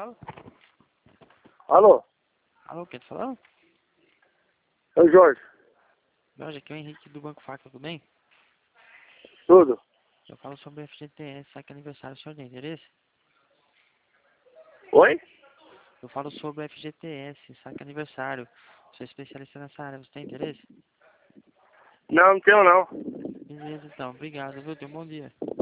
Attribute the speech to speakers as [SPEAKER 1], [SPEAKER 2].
[SPEAKER 1] fala?
[SPEAKER 2] Alô?
[SPEAKER 1] Alô, quem tá falando?
[SPEAKER 2] É o Jorge.
[SPEAKER 1] Jorge, aqui é o Henrique do Banco Facla, tudo bem?
[SPEAKER 2] Tudo?
[SPEAKER 1] Eu falo sobre o FGTS, saque aniversário, o senhor tem interesse?
[SPEAKER 2] Oi?
[SPEAKER 1] Eu falo sobre o FGTS, saque aniversário. Sou especialista nessa área, você tem interesse?
[SPEAKER 2] Não, não tenho não.
[SPEAKER 1] Beleza, então. Obrigado, viu? Tenha um bom dia.